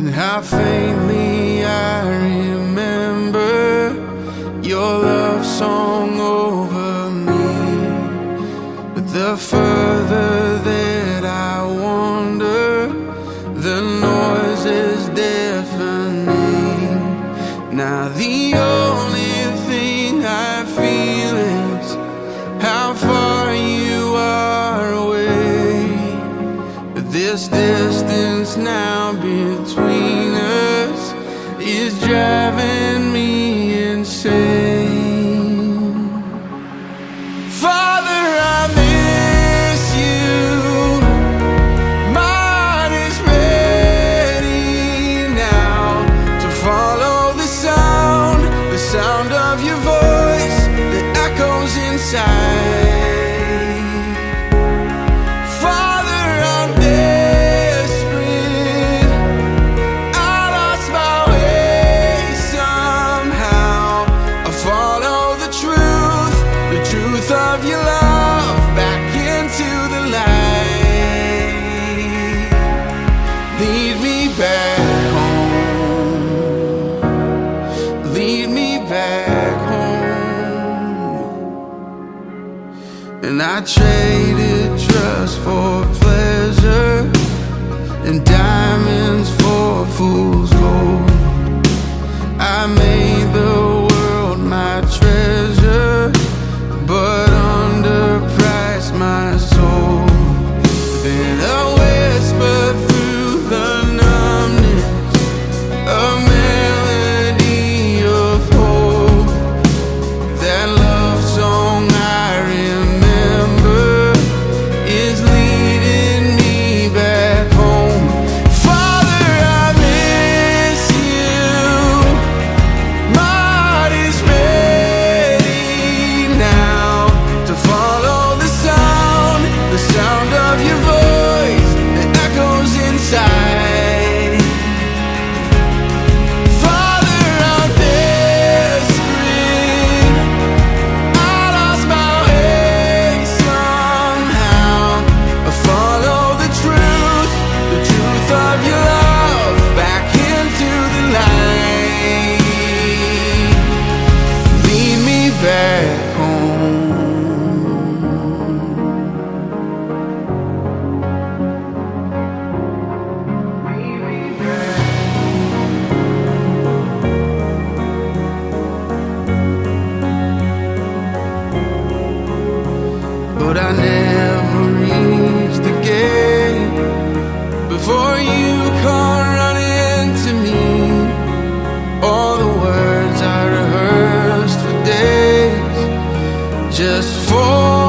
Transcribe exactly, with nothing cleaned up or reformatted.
how faintly I remember your love song over me. But the further that I wander, the noise is deafening. Now the only thing I feel is how far you are away. But this distance now between us is driving me insane. Father, I miss you. My heart is ready now to follow the sound, the sound of your voice that echoes inside. Father, I'm desperate. I lost my way somehow. I follow the truth, the truth of your love back into the light. Lead me back home. Lead me back home. And I traded trust for pleasure and diamonds for fool's gold. I made the world my treasure, but underpriced my soul. Then a whisper through the numbness, a melody of hope. That love song I remember is leading me back home. Father, I miss you. My heart is ready now to follow the sound, the sound of your voice that echoes inside. Father, I'm desperate. I lost my way somehow. I follow the truth, the truth of your love back into the light. Lead me back home. But I never reached the gate before you come running to me. All the words I rehearsed for days just for